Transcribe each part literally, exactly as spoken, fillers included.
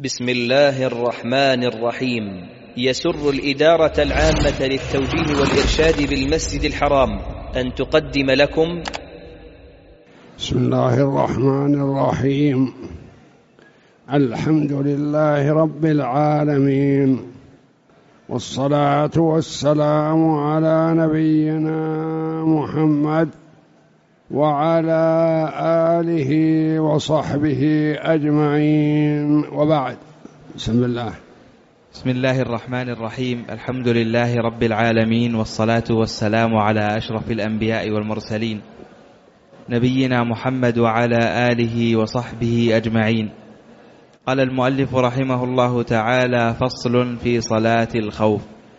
بسم الله الرحمن الرحيم. يسر الإدارة العامة للتوجيه والإرشاد بالمسجد الحرام أن تقدم لكم بسم الله الرحمن الرحيم. الحمد لله رب العالمين، والصلاة والسلام على نبينا محمد وعلى آله وصحبه أجمعين، وبعد. بسم الله. بسم الله الرحمن الرحيم. الحمد لله رب العالمين، والصلاة والسلام على أشرف الأنبياء والمرسلين نبينا محمد وعلى آله وصحبه أجمعين. قال المؤلف رحمه الله تعالى: فصل في صلاة الخوف.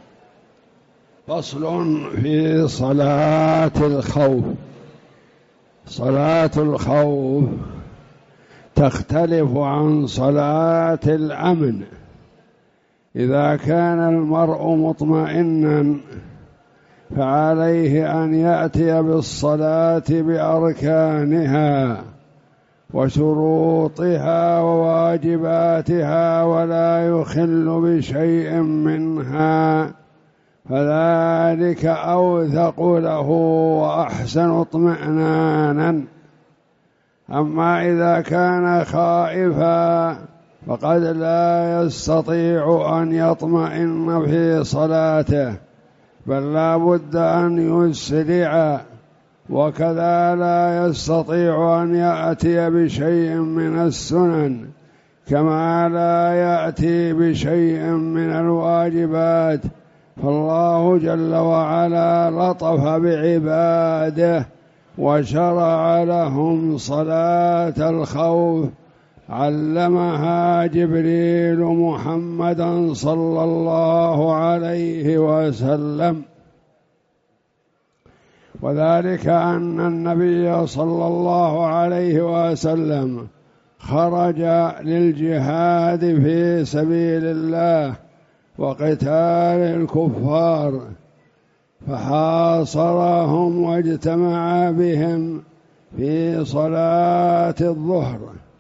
فصل في صلاة الخوف. صلاة الخوف تختلف عن صلاة الأمن. إذا كان المرء مطمئنا فعليه أن يأتي بالصلاة بأركانها وشروطها وواجباتها ولا يخل بشيء منها، فذلك أوثق له وأحسن اطمئنانا. أما إذا كان خائفا فقد لا يستطيع أن يطمئن في صلاته، بل لا بد أن يسرع، وكذا لا يستطيع أن يأتي بشيء من السنن، كما لا يأتي بشيء من الواجبات. فالله جل وعلا لطف بعباده وشرع لهم صلاة الخوف، علمها جبريل محمدا صلى الله عليه وسلم. وذلك أن النبي صلى الله عليه وسلم خرج للجهاد في سبيل الله وقتال الكفار، فحاصرهم واجتمع بهم في صلاة الظهر،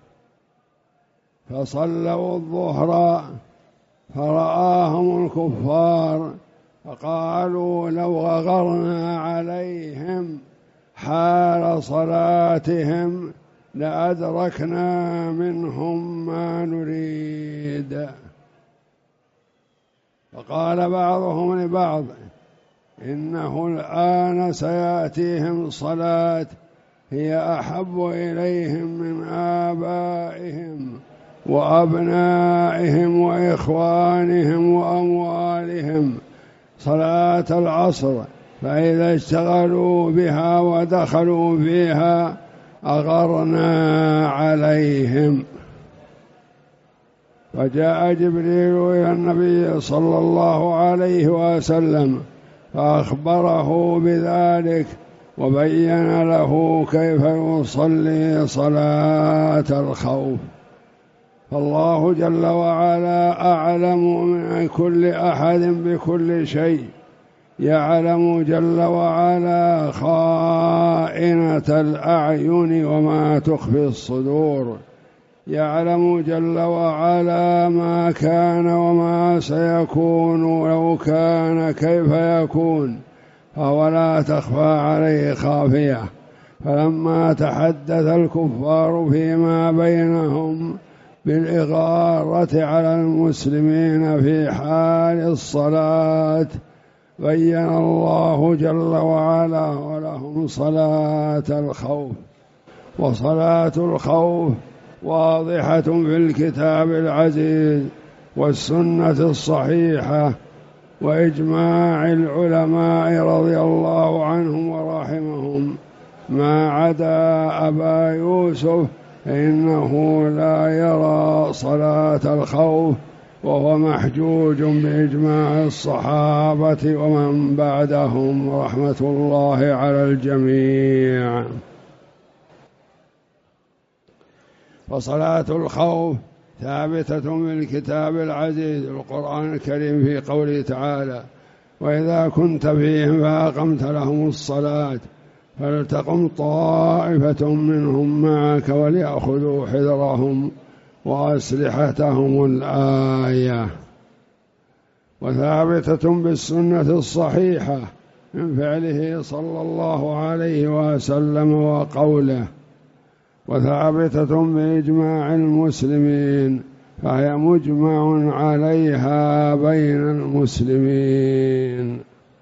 فصلوا الظهر فرآهم الكفار فقالوا: لو غغرنا عليهم حال صلاتهم لأدركنا منهم ما نريد. فقال بعضهم لبعض: إنه الآن سيأتيهم صلاة هي أحب إليهم من آبائهم وأبنائهم وإخوانهم وأموالهم، صلاة العصر، فإذا اشتغلوا بها ودخلوا فيها أغرنا عليهم. فجاء جبريل إلى النبي صلى الله عليه وسلم فأخبره بذلك وبين له كيف يصلي صلاة الخوف. فالله جل وعلا أعلم من كل أحد بكل شيء، يعلم جل وعلا خائنة الأعين وما تخفي الصدور، يعلم جل وعلا ما كان وما سيكون، لو كان كيف يكون، فهو لا تخفى عليه خافية. فلما تحدث الكفار فيما بينهم بالإغارة على المسلمين في حال الصلاة، بين الله جل وعلا ولهم صلاة الخوف. وصلاة الخوف واضحة في الكتاب العزيز والسنة الصحيحة وإجماع العلماء رضي الله عنهم ورحمهم، ما عدا أبا يوسف إنه لا يرى صلاة الخوف، وهو محجوج بإجماع الصحابة ومن بعدهم رحمة الله على الجميع. فصلاة الخوف ثابتة في الكتاب العزيز القرآن الكريم في قوله تعالى: وإذا كنت فيهم فأقمت لهم الصلاة فلتقم طائفة منهم معك وليأخذوا حذرهم وأسلحتهم الآية. وثابتة بالسنة الصحيحة من فعله صلى الله عليه وسلم وقوله، وثابتة بإجماع المسلمين، فهي مجمع عليها بين المسلمين.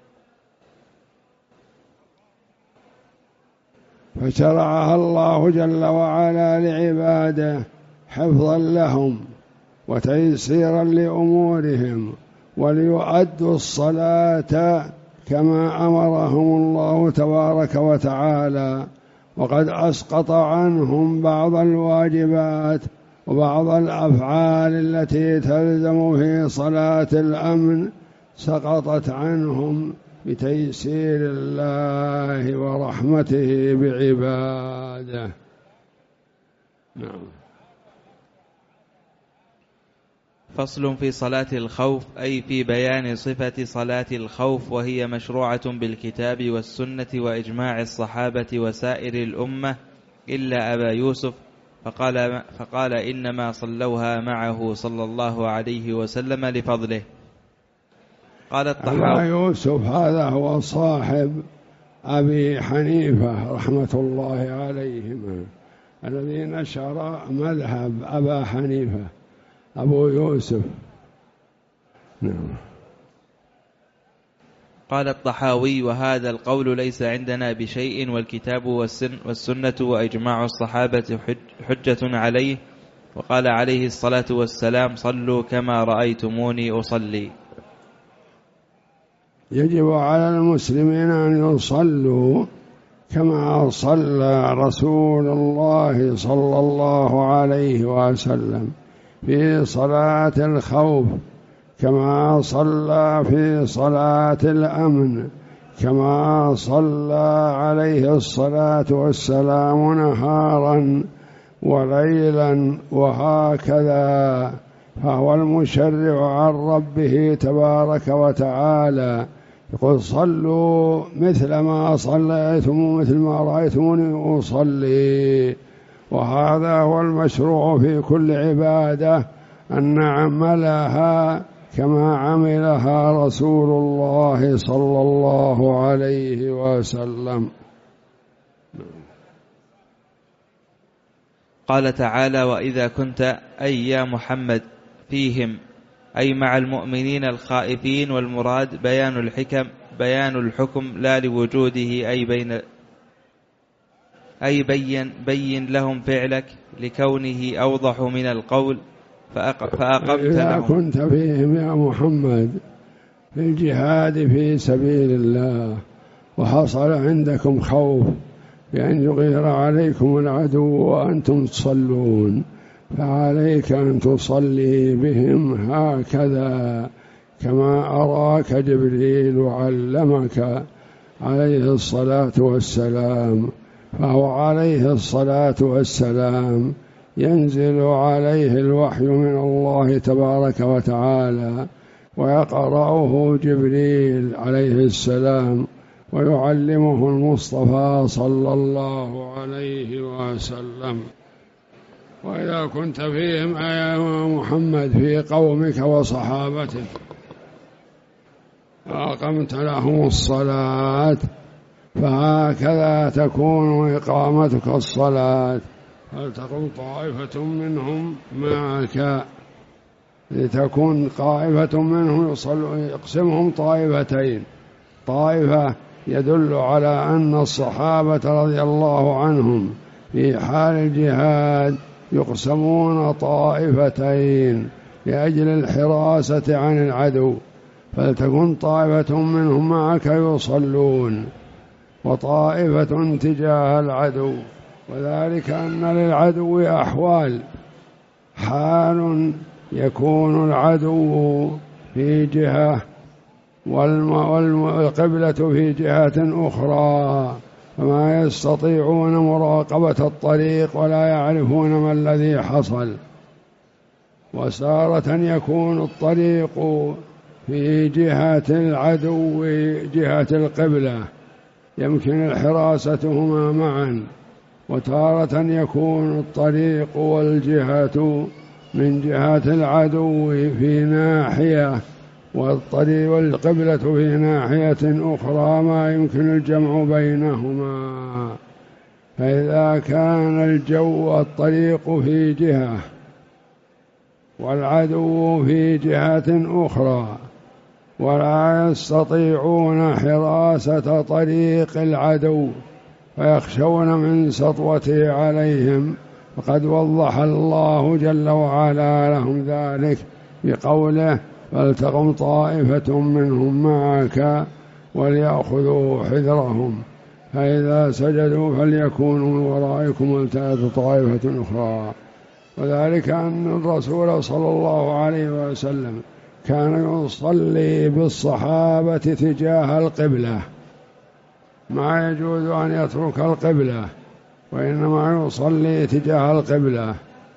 فشرعها الله جل وعلا لعباده حفظا لهم وتيسيرا لأمورهم، وليؤدوا الصلاة كما أمرهم الله تبارك وتعالى، وقد أسقط عنهم بعض الواجبات وبعض الأفعال التي تلزم في صلاة الأمن سقطت عنهم بتيسير الله ورحمته بعباده. نعم. فصل في صلاة الخوف، أي في بيان صفة صلاة الخوف، وهي مشروعة بالكتاب والسنة وإجماع الصحابة وسائر الأمة إلا أبا يوسف، فقال, فقال إنما صلوها معه صلى الله عليه وسلم لفضله. قال الطحاوي: أبا يوسف هذا هو صاحب أبي حنيفة رحمة الله عليهما، الذي نشر مذهب أبا حنيفة أبو يوسف. نعم. قال الطحاوي: وهذا القول ليس عندنا بشيء، والكتاب والسنة وإجماع الصحابة حجة عليه. وقال عليه الصلاة والسلام: صلوا كما رأيتموني أصلي. يجب على المسلمين أن يصلوا كما صلى رسول الله صلى الله عليه وسلم في صلاة الخوف، كما صلى في صلاة الأمن، كما صلى عليه الصلاة والسلام نهارا وليلا، وهكذا. فهو المشرع عن ربه تبارك وتعالى، يقول: صلوا مثل ما صليتم مثل ما رأيتموني أصلي. وهذا هو المشروع في كل عبادة، أن نعملها كما عملها رسول الله صلى الله عليه وسلم. قال تعالى: وإذا كنت أي يا محمد فيهم، أي مع المؤمنين الخائفين، والمراد بيان الحكم بيان الحكم لا لوجوده، أي بين أي بين بين لهم فعلك لكونه أوضح من القول فأقمت إذا لهم. كنت فيهم يا محمد في الجهاد في سبيل الله، وحصل عندكم خوف بأن يغير عليكم العدو وأنتم تصلون، فعليك أن تصلي بهم هكذا كما أراك جبريل علمك عليه الصلاة والسلام. فهو عليه الصلاة والسلام ينزل عليه الوحي من الله تبارك وتعالى، ويقرأه جبريل عليه السلام، ويعلمه المصطفى صلى الله عليه وسلم. وإذا كنت فيهم يا محمد في قومك وصحابتك وأقمت لهم الصلاة، فهكذا تكون إقامتك الصلاة، فلتقم طائفة منهم معك، لتكون طائفة منهم يصلوا، يقسمهم طائفتين: طائفة يدل على أن الصحابة رضي الله عنهم في حال الجهاد يقسمون طائفتين لأجل الحراسة عن العدو، فلتكن طائفة منهم معك يصلون، وطائفة تجاه العدو. وذلك أن للعدو أحوال: حال يكون العدو في جهة والقبلة في جهة أخرى، فما يستطيعون مراقبة الطريق ولا يعرفون ما الذي حصل. وسارة يكون الطريق في جهة العدو جهة القبلة، يمكن الحراستهما معا. وتارة يكون الطريق والجهة من جهة العدو في ناحية والطريق والقبلة في ناحية أخرى ما يمكن الجمع بينهما. فإذا كان الجو الطريق في جهة والعدو في جهة أخرى ولا يستطيعون حراسة طريق العدو فيخشون من سطوته عليهم، فقد وضح الله جل وعلا لهم ذلك بقوله: فلتقم طائفة منهم معك وليأخذوا حذرهم فإذا سجدوا فليكونوا من ورائكم ولتأت طائفة أخرى. وذلك أن الرسول صلى الله عليه وسلم كان يصلي بالصحابة تجاه القبلة، ما يجوز أن يترك القبلة وإنما يصلي تجاه القبلة،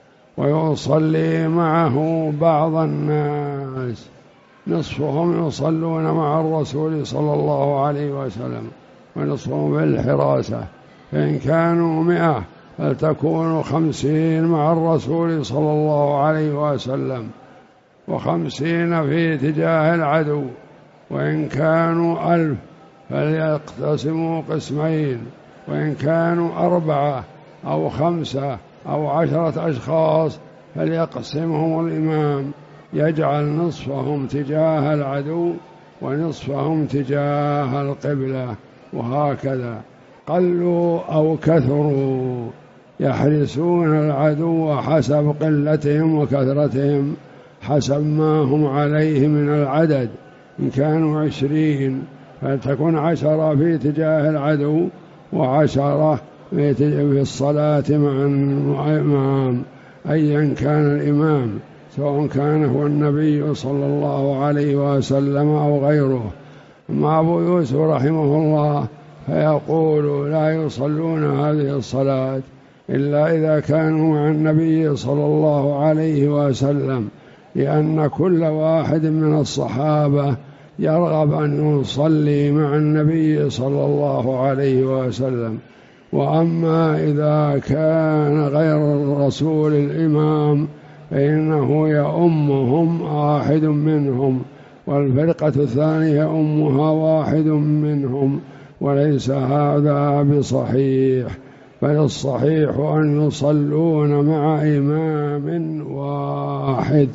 ويصلي معه بعض الناس نصفهم يصلون مع الرسول صلى الله عليه وسلم ونصفهم بالحراسة، فإن كانوا مئة فلتكونوا خمسين مع الرسول صلى الله عليه وسلم وخمسين في تجاه العدو، وإن كانوا ألف فليقتسموا قسمين، وإن كانوا أربعة أو خمسة أو عشرة أشخاص فليقسمهم الإمام، يجعل نصفهم تجاه العدو ونصفهم تجاه القبلة، وهكذا قلوا أو كثروا يحرسون العدو حسب قلتهم وكثرتهم، حسب ما هم عليه من العدد. إن كانوا عشرين فلتكن عشرة في تجاه العدو وعشرة في الصلاة مع الإمام أيا كان الإمام، سواء كان هو النبي صلى الله عليه وسلم أو غيره. أما أبو يوسف رحمه الله فيقول: لا يصلون هذه الصلاة إلا إذا كانوا مع النبي صلى الله عليه وسلم، لأن كل واحد من الصحابة يرغب أن يصلي مع النبي صلى الله عليه وسلم. وأما إذا كان غير الرسول الإمام فإنه يؤمهم واحد منهم، والفرقة الثانية يؤمها واحد منهم، وليس هذا بصحيح، بل الصحيح أن يصلون مع إمام واحد.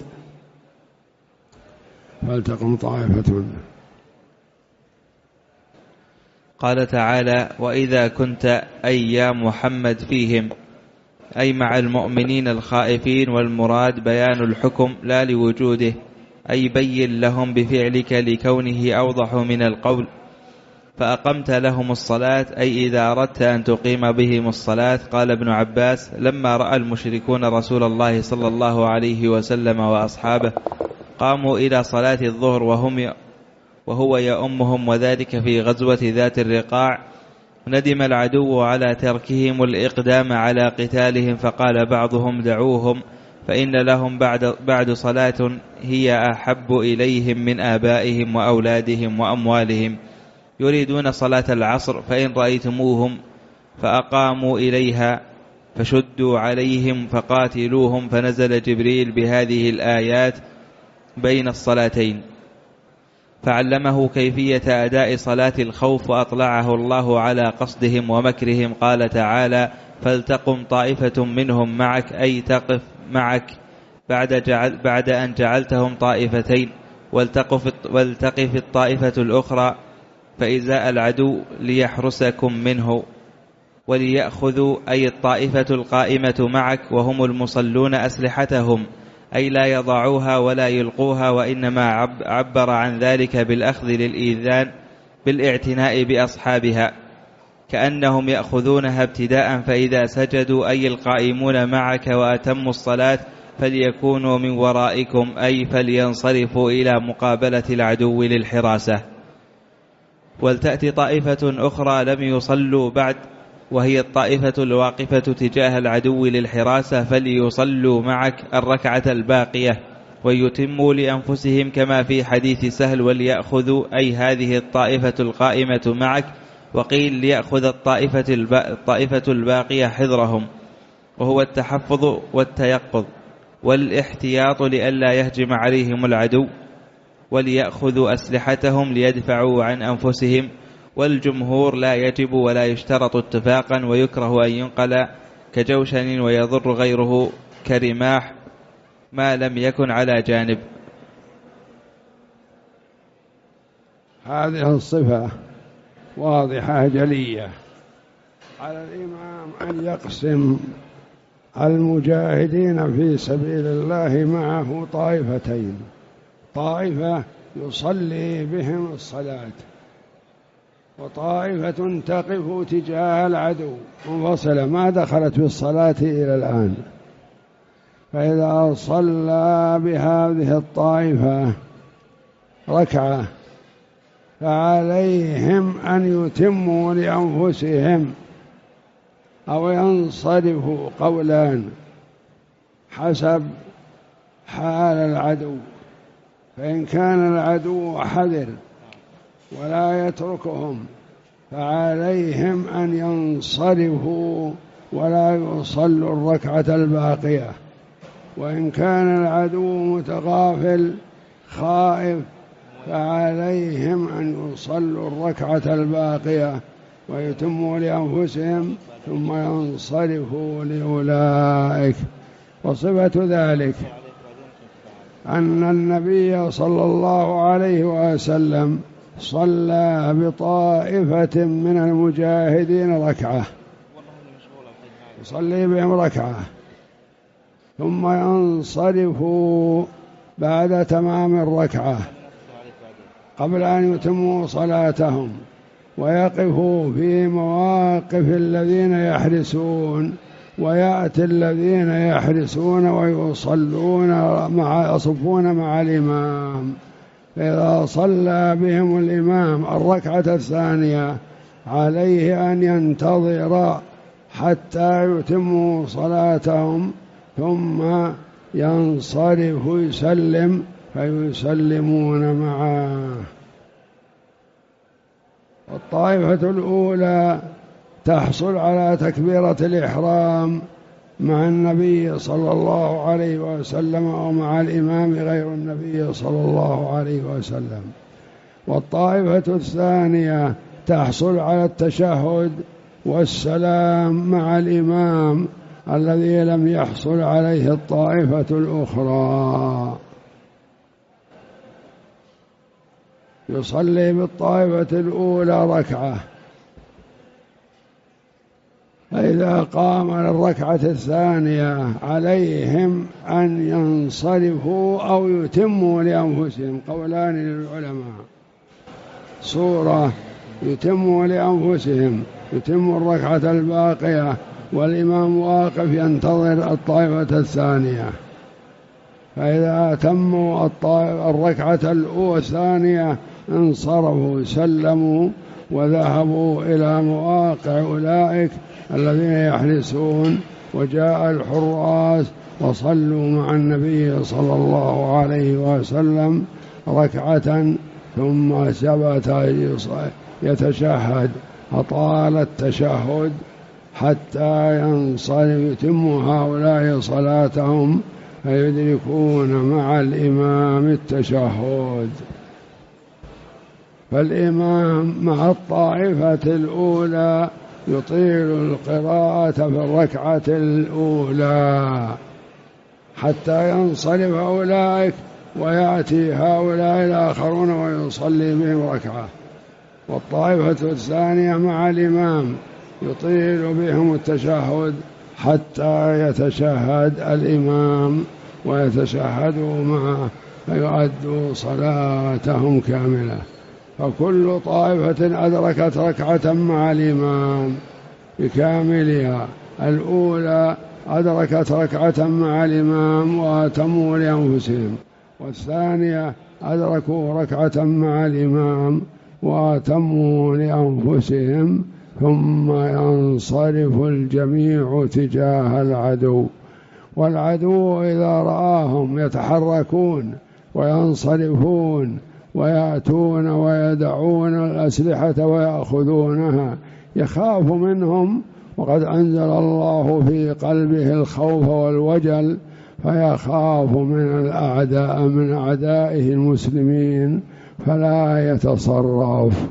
فلتقم طائفة. قال تعالى: وإذا كنت أي يا محمد فيهم، أي مع المؤمنين الخائفين، والمراد بيان الحكم لا لوجوده، أي بين لهم بفعلك لكونه أوضح من القول. فأقمت لهم الصلاة، أي إذا أردت أن تقيم بهم الصلاة. قال ابن عباس: لما رأى المشركون رسول الله صلى الله عليه وسلم وأصحابه قاموا إلى صلاة الظهر وهم وهو يؤمهم، وذلك في غزوة ذات الرقاع، ندم العدو على تركهم الإقدام على قتالهم، فقال بعضهم: دعوهم فإن لهم بعد, بعد صلاة هي أحب إليهم من آبائهم وأولادهم وأموالهم، يريدون صلاة العصر، فإن رأيتموهم فأقاموا إليها فشدوا عليهم فقاتلوهم. فنزل جبريل بهذه الآيات بين الصلاتين، فعلمه كيفية أداء صلاة الخوف، وأطلعه الله على قصدهم ومكرهم. قال تعالى: فلتقم طائفة منهم معك، أي تقف معك بعد, جعل بعد أن جعلتهم طائفتين، والتقف, والتقف الطائفة الأخرى فإزاء العدو ليحرسكم منه، وليأخذوا أي الطائفة القائمة معك وهم المصلون أسلحتهم، أي لا يضعوها ولا يلقوها، وإنما عبر عن ذلك بالأخذ للإيذان بالاعتناء بأصحابها، كأنهم يأخذونها ابتداء. فإذا سجدوا أي القائمون معك وأتموا الصلاة فليكونوا من ورائكم، أي فلينصرفوا إلى مقابلة العدو للحراسة. ولتأتي طائفة أخرى لم يصلوا بعد، وهي الطائفة الواقفة تجاه العدو للحراسة، فليصلوا معك الركعة الباقية ويتموا لأنفسهم، كما في حديث سهل: وليأخذوا أي هذه الطائفة القائمة معك. وقيل ليأخذ الطائفة الباقية حذرهم، وهو التحفظ والتيقظ. والاحتياط لئلا يهجم عليهم العدو، وليأخذوا أسلحتهم ليدفعوا عن أنفسهم. والجمهور لا يجب ولا يشترط اتفاقا، ويكره أن ينقل كجوشن ويضر غيره كرماح ما لم يكن على جانب. هذه الصفة واضحة جلية. على الإمام أن يقسم المجاهدين في سبيل الله معه طائفتين: طائفة يصلي بهم الصلاة، وطائفة تقف تجاه العدو منفصلة ما دخلت في الصلاة إلى الآن. فإذا صلى بهذه الطائفة ركعة فعليهم أن يتموا لأنفسهم أو ينصرفوا، قولان حسب حال العدو. فإن كان العدو حذر ولا يتركهم فعليهم أن ينصرفوا ولا يصلوا الركعة الباقية. وإن كان العدو متغافل خائف فعليهم أن يصلوا الركعة الباقية ويتموا لأنفسهم ثم ينصرفوا لأولئك. وصفة ذلك أن النبي صلى الله عليه وسلم صلى بطائفة من المجاهدين ركعة، يصلي بهم ركعة ثم ينصرفوا بعد تمام الركعة قبل أن يتموا صلاتهم، ويقفوا في مواقف الذين يحرسون، ويأتي الذين يحرسون ويصلون مع يصفون مع الإمام. فإذا صلى بهم الإمام الركعة الثانية عليه أن ينتظر حتى يتموا صلاتهم ثم ينصرف ويسلم فيسلمون معه. الطائفة الأولى تحصل على تكبيرة الإحرام مع النبي صلى الله عليه وسلم ومع الإمام غير النبي صلى الله عليه وسلم. والطائفة الثانية تحصل على التشهد والسلام مع الإمام الذي لم يحصل عليه الطائفة الأخرى. يصلي بالطائفة الأولى ركعة، فإذا قام للركعة الثانية عليهم أن ينصرفوا أو يتموا لأنفسهم، قولان للعلماء. صورة يتموا لأنفسهم، يتموا الركعة الباقية والإمام واقف ينتظر الطائفة الثانية. فإذا تموا الركعة الأولى الثانية انصرفوا سلموا وذهبوا إلى مواقع أولئك الذين يحرسون، وجاء الحراس وصلوا مع النبي صلى الله عليه وسلم ركعة ثم ثبت يتشهد أطال التشهد حتى ينصرف يتم هؤلاء صلاتهم فيدركون مع الإمام التشهد. فالإمام مع الطائفة الأولى يطيل القراءة في الركعة الأولى حتى ينصرف أولئك ويأتي هؤلاء الآخرون ويصلي بهم ركعة. والطائفة الثانية مع الإمام يطيل بهم التشهد حتى يتشهد الإمام ويتشهدوا معه فيؤدوا صلاتهم كاملة. فكل طائفة أدركت ركعة مع الإمام بكاملها. الأولى أدركت ركعة مع الإمام وأتموا لأنفسهم، والثانية أدركوا ركعة مع الإمام وأتموا لأنفسهم، ثم ينصرف الجميع تجاه العدو. والعدو إذا رآهم يتحركون وينصرفون ويأتون ويدعون الأسلحة ويأخذونها يخاف منهم، وقد أنزل الله في قلبه الخوف والوجل، فيخاف من الأعداء من أعدائه المسلمين فلا يتصرف.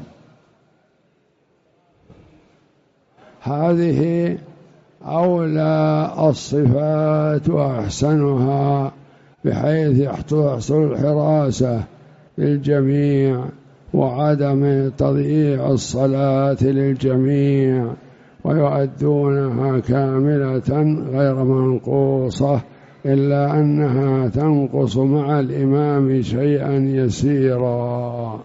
هذه أولى الصفات وأحسنها، بحيث يحصل الحراسة للجميع وعدم تضييع الصلاة للجميع، ويؤدونها كاملة غير منقوصة، إلا أنها تنقص مع الإمام شيئا يسيرا.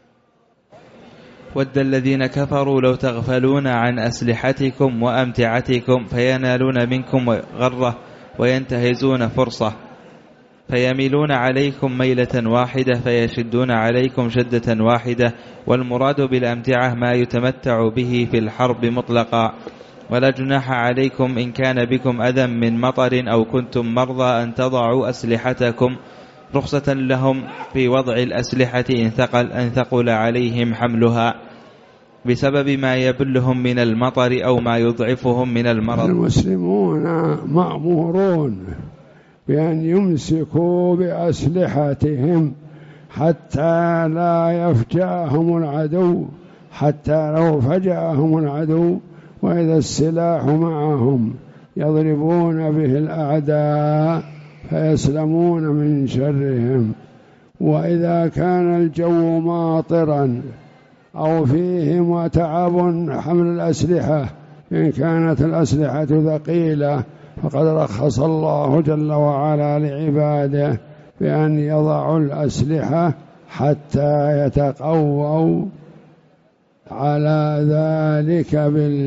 ود الذين كفروا لو تغفلون عن أسلحتكم وأمتعتكم فينالون منكم غرة وينتهزون فرصة فيميلون عليكم ميلة واحدة فيشدون عليكم شدة واحدة. والمراد بالأمتعة ما يتمتع به في الحرب مطلقا. ولا جناح عليكم إن كان بكم أذى من مطر أو كنتم مرضى أن تضعوا أسلحتكم، رخصة لهم في وضع الأسلحة إن ثقل, أن ثقل عليهم حملها بسبب ما يبلهم من المطر أو ما يضعفهم من المرض. المسلمون مأمورون بأن يمسكوا بأسلحتهم حتى لا يفجأهم العدو، حتى لو فجأهم العدو وإذا السلاح معهم يضربون به الأعداء فيسلمون من شرهم. وإذا كان الجو ماطرا أو فيه تعب حمل الأسلحة، إن كانت الأسلحة ثقيلة فقد رخص الله جل وعلا لعباده بأن يضعوا الأسلحة حتى يتقووا على ذلك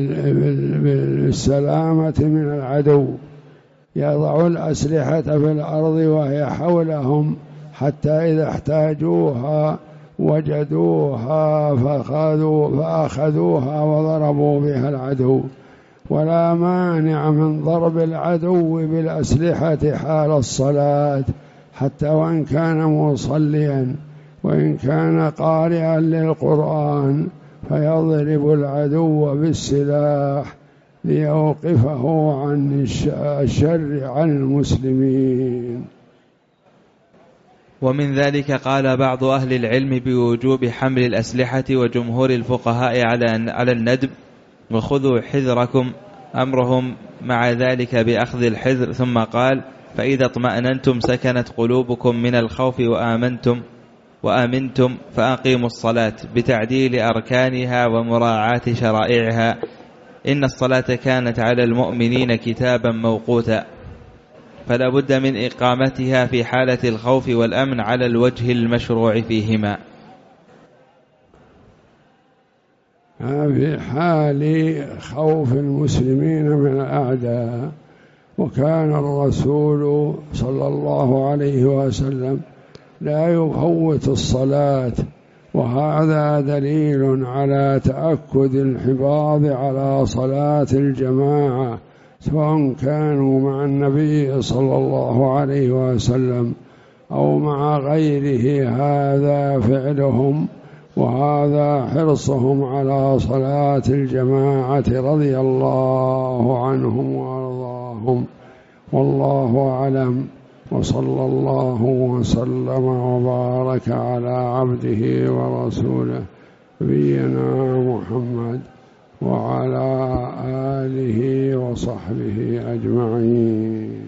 بالسلامة من العدو. يضعوا الأسلحة في الأرض وهي حولهم حتى إذا احتاجوها وجدوها فأخذوا فأخذوها وضربوا بها العدو. ولا مانع من ضرب العدو بالأسلحة حال الصلاة، حتى وإن كان مصليا وإن كان قارئا للقرآن فيضرب العدو بالسلاح ليوقفه عن الشر عن المسلمين. ومن ذلك قال بعض أهل العلم بوجوب حمل الأسلحة، وجمهور الفقهاء على على الندب، وخذوا حذركم أمرهم مع ذلك بأخذ الحذر. ثم قال: فإذا اطمأننتم سكنت قلوبكم من الخوف وآمنتم وآمنتم فأقيموا الصلاة بتعديل أركانها ومراعاة شرائعها، إن الصلاة كانت على المؤمنين كتابا موقوتا، فلا بد من إقامتها في حالة الخوف والأمن على الوجه المشروع فيهما. في حال خوف المسلمين من الأعداء، وكان الرسول صلى الله عليه وسلم لا يفوت الصلاة، وهذا دليل على تأكد الحفاظ على صلاة الجماعة سواء كانوا مع النبي صلى الله عليه وسلم أو مع غيره. هذا فعلهم وهذا حرصهم على صلاة الجماعة رضي الله عنهم وارضاهم. والله أعلم، وصلى الله وسلم وبارك على عبده ورسوله نبينا محمد وعلى آله وصحبه أجمعين.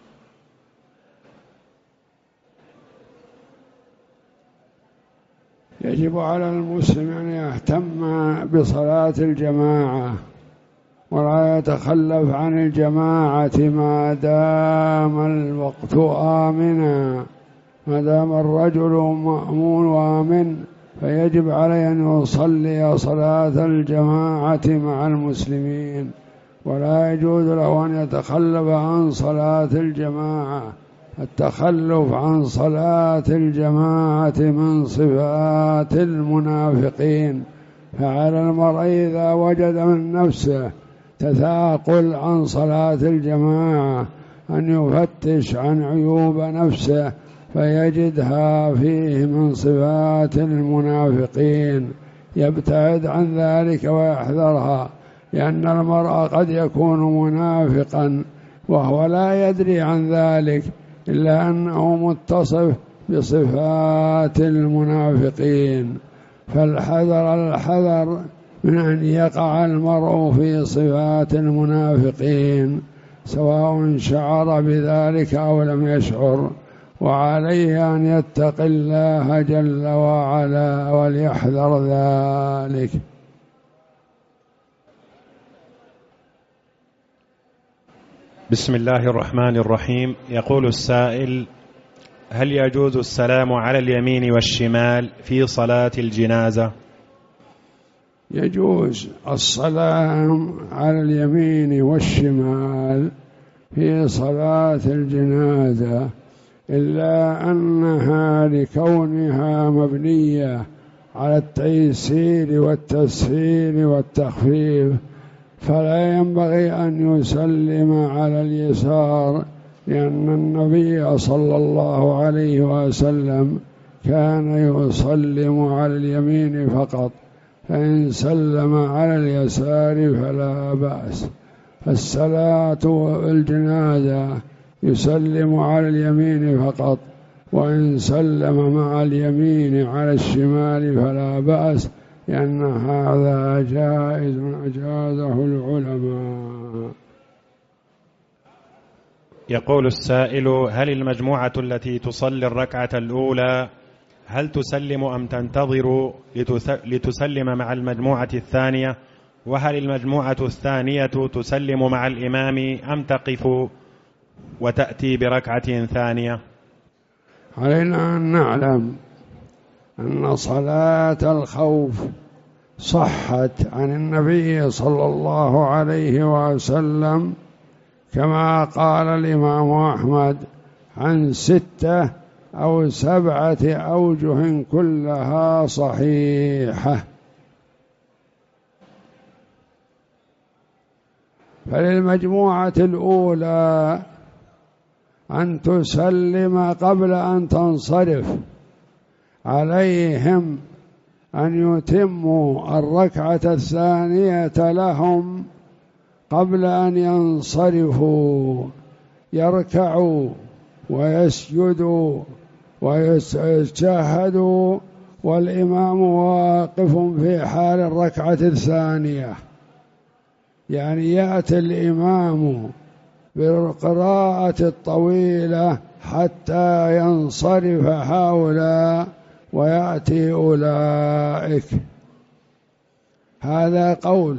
يجب على المسلم أن يهتم بصلاة الجماعة ولا يتخلف عن الجماعة ما دام الوقت آمنا. ما دام الرجل مأمون وآمن فيجب عليه أن يصلي صلاة الجماعة مع المسلمين، ولا يجوز له أن يتخلف عن صلاة الجماعة. التخلف عن صلاة الجماعة من صفات المنافقين، فعلى المرء إذا وجد من نفسه تثاقل عن صلاة الجماعة أن يفتش عن عيوب نفسه فيجدها فيه من صفات المنافقين، يبتعد عن ذلك ويحذرها، لأن المرء قد يكون منافقا وهو لا يدري عن ذلك، إلا أنه متصف بصفات المنافقين، فالحذر الحذر من أن يقع المرء في صفات المنافقين سواء شعر بذلك أو لم يشعر، وعليه أن يتق الله جل وعلا وليحذر ذلك. بسم الله الرحمن الرحيم. يقول السائل: هل يجوز السلام على اليمين والشمال في صلاة الجنازة؟ يجوز السلام على اليمين والشمال في صلاة الجنازة، إلا أنها لكونها مبنية على التيسير والتسهيل والتخفيف فلا ينبغي أن يسلم على اليسار، لأن النبي صلى الله عليه وسلم كان يسلم على اليمين فقط، فإن سلم على اليسار فلا بأس. الصلاة الجنازة يسلم على اليمين فقط، وإن سلم مع اليمين على الشمال فلا بأس، لأن هذا جائز أجازه العلماء. يقول السائل: هل المجموعة التي تصلي الركعة الأولى هل تسلم أم تنتظر لتسلم مع المجموعة الثانية؟ وهل المجموعة الثانية تسلم مع الإمام أم تقف وتأتي بركعة ثانية؟ علينا أن نعلم أن صلاة الخوف صحت عن النبي صلى الله عليه وسلم كما قال الإمام أحمد عن ستة أو سبعة أوجه كلها صحيحة. فللمجموعة الأولى أن تسلم قبل أن تنصرف، عليهم أن يتموا الركعة الثانية لهم قبل أن ينصرفوا، يركعوا ويسجدوا ويتشهدوا والإمام واقف في حال الركعة الثانية، يعني يأتي الإمام بالقراءة الطويلة حتى ينصرف هؤلاء ويأتي أولئك. هذا قول.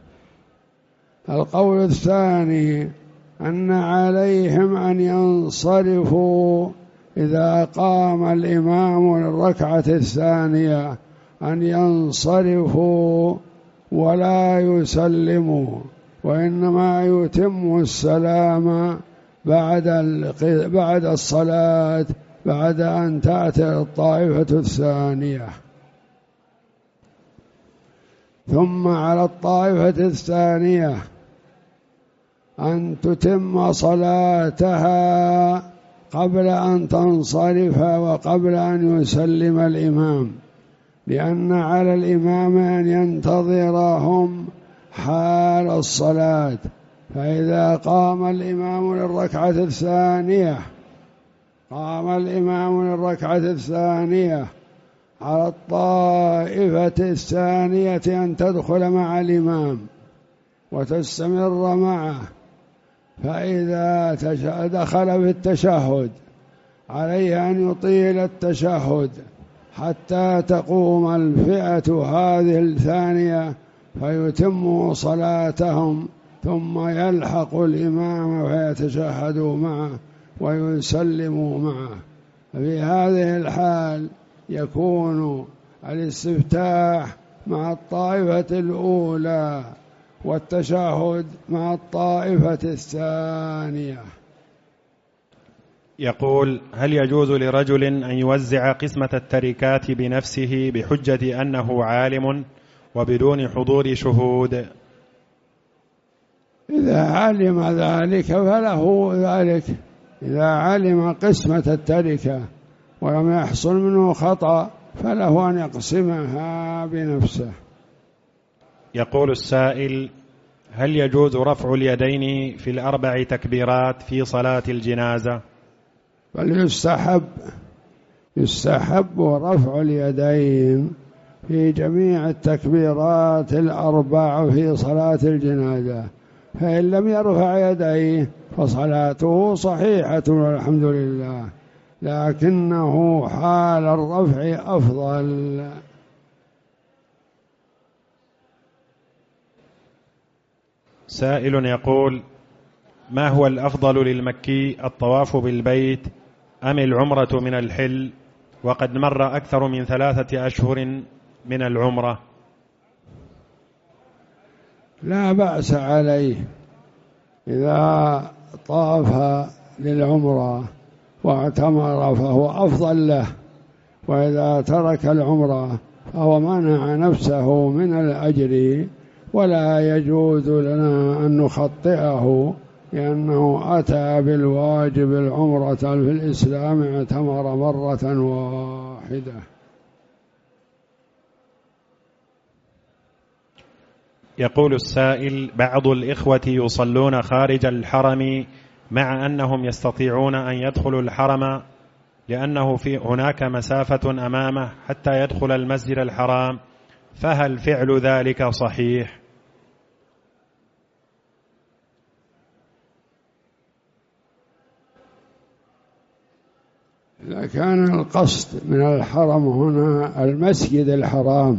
القول الثاني أن عليهم أن ينصرفوا إذا قام الإمام للركعة الثانية، أن ينصرفوا ولا يسلموا، وإنما يتم السلام بعد بعد الصلاة، بعد أن تأتي الطائفة الثانية. ثم على الطائفة الثانية أن تتم صلاتها قبل أن تنصرف وقبل أن يسلم الإمام، لأن على الإمام أن ينتظرهم حال الصلاة، فإذا قام الإمام للركعة الثانية قام الإمام للركعة الثانية على الطائفة الثانية أن تدخل مع الإمام وتستمر معه، فإذا دخل في التشهد عليه أن يطيل التشهد حتى تقوم الفئة هذه الثانية فيتموا صلاتهم، ثم يلحق الإمام فيتشهدوا معه ويسلموا معه. في هذه الحال يكون الاستفتاح مع الطائفة الأولى والتشهد مع الطائفة الثانية. يقول: هل يجوز لرجل أن يوزع قسمة التركات بنفسه بحجة أنه عالم وبدون حضور شهود؟ إذا علم ذلك فله ذلك، إذا علم قسمة التركة ولم يحصل منه خطأ فله أن يقسمها بنفسه. يقول السائل: هل يجوز رفع اليدين في الأربع تكبيرات في صلاة الجنازة؟ بل يستحب يستحب رفع اليدين في جميع التكبيرات الأربع في صلاة الجنازة، فإن لم يرفع يديه فصلاته صحيحة والحمد لله، لكنه حال الرفع أفضل. سائل يقول: ما هو الأفضل للمكي، الطواف بالبيت أم العمرة من الحل، وقد مر أكثر من ثلاثة أشهر من العمرة؟ لا بأس عليه إذا طاف للعمرة واعتمر فهو أفضل له، وإذا ترك العمرة فهو منع نفسه من الأجر، ولا يجوز لنا أن نخطئه لأنه أتى بالواجب العمرة في الإسلام، اعتمر مرة واحدة. يقول السائل: بعض الإخوة يصلون خارج الحرم مع أنهم يستطيعون أن يدخلوا الحرم لأنه في هناك مسافة أمامه حتى يدخل المسجد الحرام، فهل فعل ذلك صحيح؟ إذا كان القصد من الحرم هنا المسجد الحرام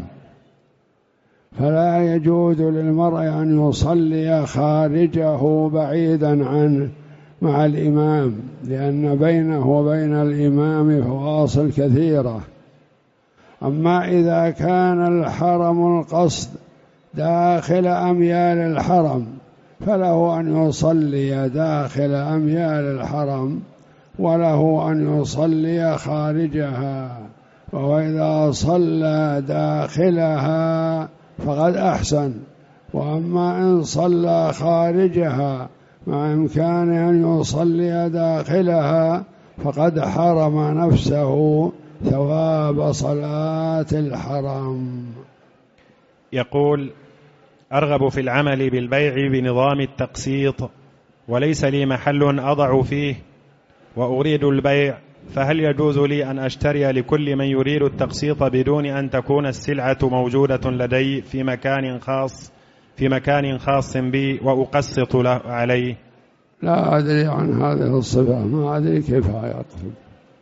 فلا يجوز للمرء أن يصلي خارجه بعيدا عنه مع الإمام، لأن بينه وبين الإمام فواصل كثيرة. أما إذا كان الحرم القصد داخل أميال الحرم فله أن يصلي داخل أميال الحرم، وله أن يصلي خارجها، وإذا صلى داخلها فقد أحسن. وأما إن صلى خارجها مع إمكانه أن يصلي داخلها فقد حرم نفسه ثواب صلاة الحرم. يقول: أرغب في العمل بالبيع بنظام التقسيط، وليس لي محل أضع فيه وأريد البيع، فهل يجوز لي أن أشتري لكل من يريد التقسيط بدون أن تكون السلعة موجودة لدي في مكان خاص في مكان خاص بي وأقسط له عليه؟ لا أدري عن هذه الصفة، ما أدري كيف يقصد.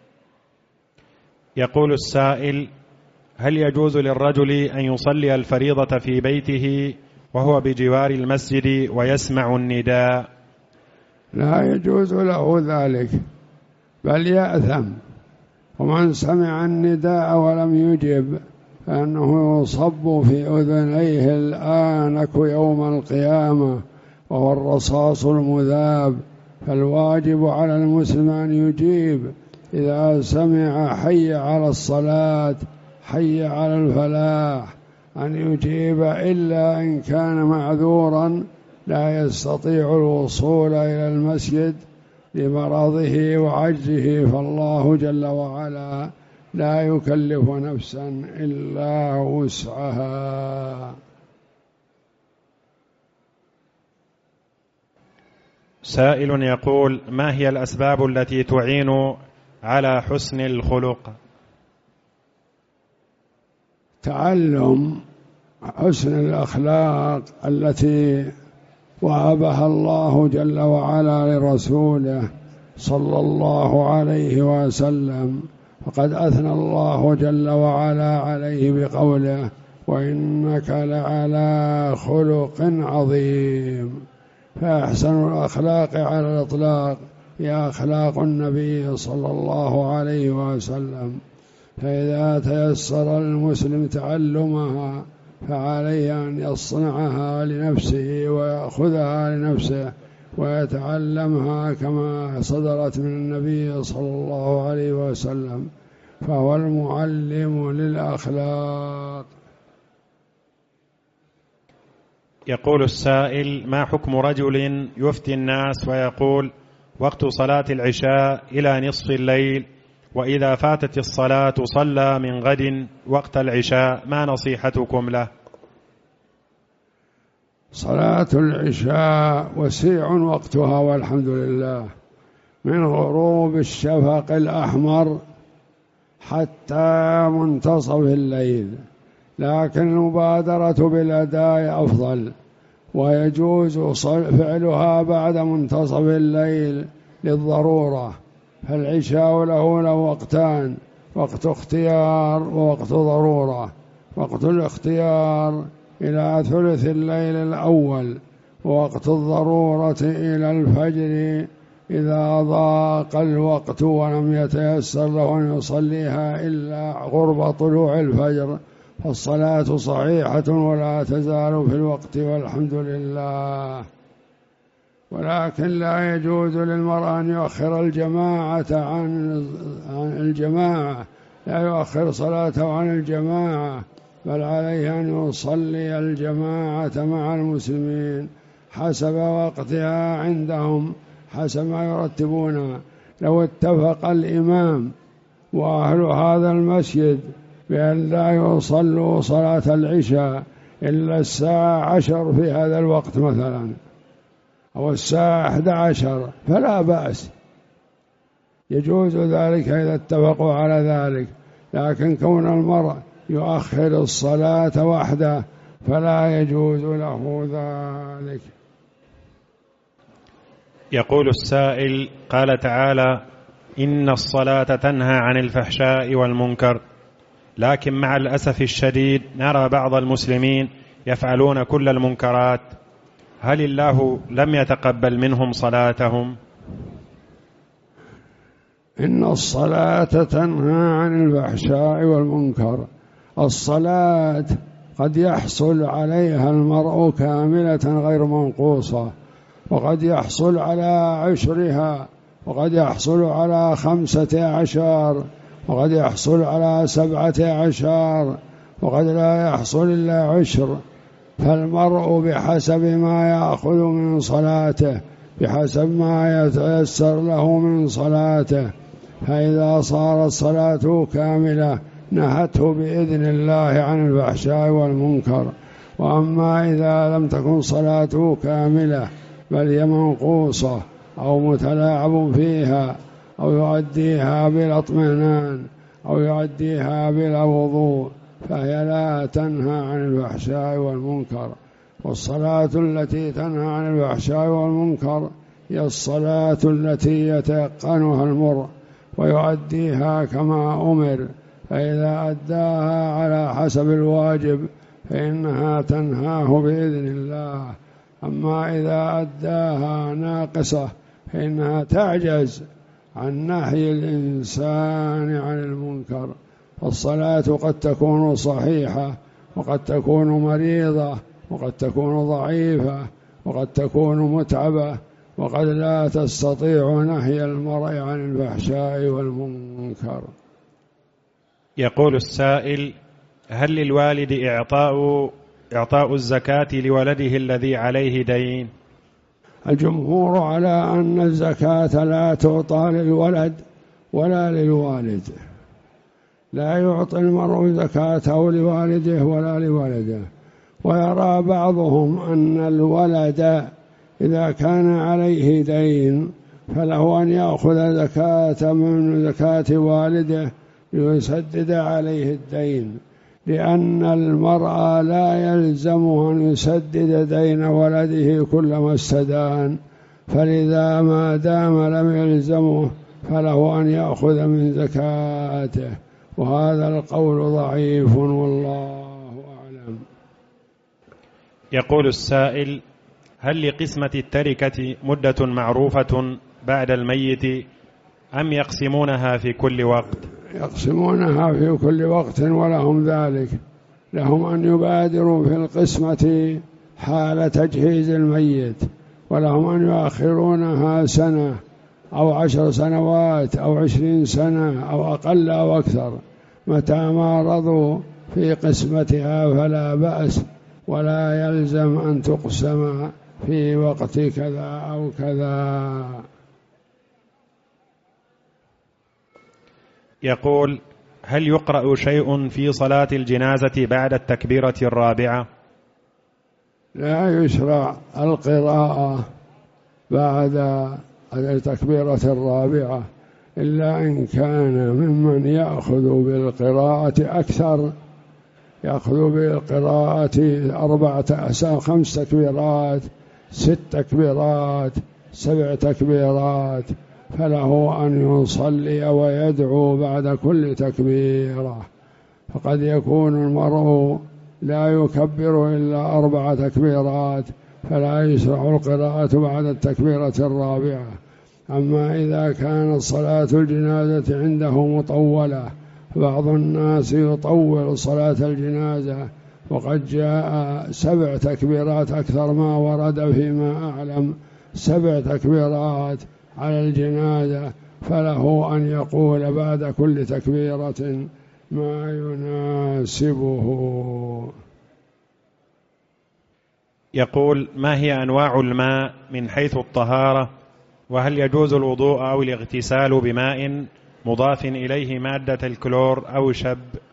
يقول السائل: هل يجوز للرجل أن يصلي الفريضة في بيته وهو بجوار المسجد ويسمع النداء؟ لا يجوز له ذلك، بل يأثم. ومن سمع النداء ولم يجب فإنه يصب في أذنيه الآنك يوم القيامة وهو الرصاص المذاب. فالواجب على المسلم أن يجيب إذا سمع حي على الصلاة، حي على الفلاح، أن يجيب، إلا إن كان معذورا لا يستطيع الوصول إلى المسجد لمرضه وعجزه، فالله جل وعلا لا يكلف نفسا إلا وسعها. سائل يقول: ما هي الأسباب التي تعين على حسن الخلق؟ تعلم حسن الأخلاق التي وهبها الله جل وعلا لرسوله صلى الله عليه وسلم، فقد أثنى الله جل وعلا عليه بقوله: وإنك لعلى خلق عظيم. فأحسن الأخلاق على الإطلاق هي أخلاق النبي صلى الله عليه وسلم، فإذا تيسر المسلم تعلمها فعليه أن يصنعها لنفسه ويأخذها لنفسه ويتعلمها كما صدرت من النبي صلى الله عليه وسلم، فهو المعلم للأخلاق. يقول السائل: ما حكم رجل يفتي الناس ويقول وقت صلاة العشاء إلى نصف الليل، وإذا فاتت الصلاة صلى من غد وقت العشاء، ما نصيحتكم له؟ صلاة العشاء وسيع وقتها والحمد لله، من غروب الشفق الأحمر حتى منتصف الليل، لكن المبادرة بالأداء أفضل، ويجوز فعلها بعد منتصف الليل للضرورة. فالعشاء له له وقتان: وقت اختيار ووقت ضرورة. وقت الاختيار إلى ثلث الليل الأول، ووقت الضرورة إلى الفجر إذا ضاق الوقت ولم يتيسر له أن يصليها إلا قرب طلوع الفجر، فالصلاة صحيحة ولا تزال في الوقت والحمد لله. ولكن لا يجوز للمرأة أن يؤخر الجماعة عن الجماعة، لا يؤخر صلاته عن الجماعة، بل عليه أن يصلي الجماعة مع المسلمين حسب وقتها عندهم، حسب ما يرتبون. لو اتفق الإمام وأهل هذا المسجد بأن لا يصلوا صلاة العشاء إلا الساعة عشر في هذا الوقت مثلا، أو الساعة أحد عشر، فلا بأس، يجوز ذلك إذا اتفقوا على ذلك. لكن كون المرء يؤخر الصلاة وحده فلا يجوز له ذلك. يقول السائل: قال تعالى: إن الصلاة تنهى عن الفحشاء والمنكر، لكن مع الأسف الشديد نرى بعض المسلمين يفعلون كل المنكرات، هل الله لم يتقبل منهم صلاتهم؟ إن الصلاة تنهى عن الفحشاء والمنكر. الصلاة قد يحصل عليها المرء كاملة غير منقوصة، وقد يحصل على عشرها، وقد يحصل على خمسة عشر، وقد يحصل على سبعة عشر، وقد لا يحصل إلا عشر. فالمرء بحسب ما يأخذ من صلاته، بحسب ما يتيسر له من صلاته. فإذا صارت صلاته كاملة نهته بإذن الله عن الفحشاء والمنكر. وأما إذا لم تكن صلاته كاملة بل هي منقوصة أو متلاعب فيها، أو يؤديها بلا اطمئنان، أو يؤديها بلا وضوء، فهي لا تنهى عن الفحشاء والمنكر. والصلاة التي تنهى عن الفحشاء والمنكر هي الصلاة التي يتيقنها المرء ويؤديها كما أمر، فإذا أداها على حسب الواجب فإنها تنهاه بإذن الله. أما إذا أداها ناقصة فإنها تعجز عن نهي الإنسان عن المنكر. فالصلاة قد تكون صحيحة، وقد تكون مريضة، وقد تكون ضعيفة، وقد تكون متعبة، وقد لا تستطيع نهي المرء عن الفحشاء والمنكر. يقول السائل: هل للوالد إعطاء إعطاء الزكاة لولده الذي عليه دين؟ الجمهور على أن الزكاة لا تعطى للولد ولا للوالد، لا يعطي المرء زكاته لوالده ولا لولده. ويرى بعضهم أن الولد إذا كان عليه دين فله أن يأخذ زكاة من زكاة والده ليسدد عليه الدين، لأن المرء لا يلزمه أن يسدد دين ولده كلما استدان، فلذا ما دام لم يلزمه فله أن يأخذ من زكاته، وهذا القول ضعيف والله أعلم. يقول السائل: هل لقسمة التركة مدة معروفة بعد الميت أم يقسمونها في كل وقت؟ يقسمونها في كل وقت ولهم ذلك، لهم أن يبادروا في القسمة حال تجهيز الميت، ولهم أن يؤخرونها سنة أو عشر سنوات أو عشرين سنة أو أقل أو أكثر. متى ما رضوا في قسمتها فلا بأس، ولا يلزم أن تقسم في وقت كذا أو كذا. يقول: هل يقرأ شيء في صلاة الجنازة بعد التكبيرة الرابعة؟ لا يشرع القراءة بعد التكبيرة الرابعة، إلا إن كان ممن يأخذ بالقراءة أكثر، يأخذ بالقراءة أربعة أسام خمس تكبيرات ست تكبيرات سبع تكبيرات، فله أن يصلي ويدعو بعد كل تكبيرة. فقد يكون المرء لا يكبر إلا أربع تكبيرات فلا يشرع القراءة بعد التكبيرة الرابعة. أما إذا كانت صلاة الجنازة عنده مطولة، بعض الناس يطول صلاة الجنازة وقد جاء سبع تكبيرات أكثر ما ورد فيما أعلم، سبع تكبيرات على الجنازة، فله أن يقول بعد كل تكبيرة ما يناسبه. يقول: ما هي أنواع الماء من حيث الطهارة؟ وهل يجوز الوضوء أو الاغتسال بماء مضاف إليه مادة الكلور أو شب؟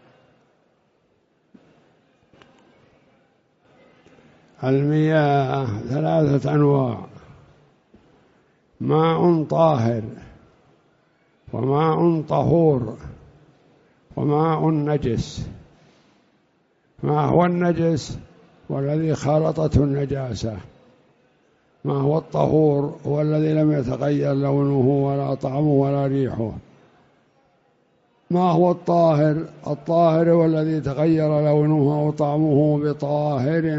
المياه ثلاثة أنواع: ماء طاهر، وماء طهور، وماء نجس. ما هو النجس؟ والذي خالطته النجاسة. ما هو الطهور؟ هو الذي لم يتغير لونه ولا طعمه ولا ريحه. ما هو الطاهر؟ الطاهر هو الذي تغير لونه أو طعمه بطاهر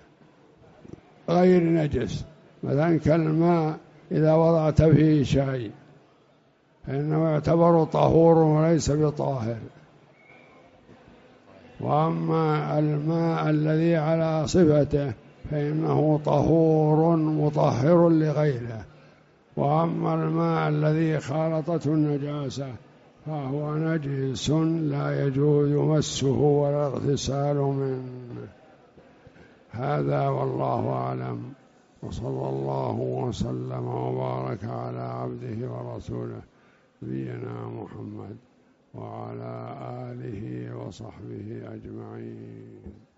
غير نجس، مثلا كالماء إذا وضعت فيه شيء فإنه يعتبر طهور وليس بطاهر. وأما الماء الذي على صفته فإنه طهور مطهر لغيره. وأما الماء الذي خالطته النجاسة فهو نجس لا يجوز مسه ولا اغتسال منه. هذا والله أعلم، وصلى الله وسلم وبارك على عبده ورسوله نبينا محمد وعلى آله وصحبه أجمعين.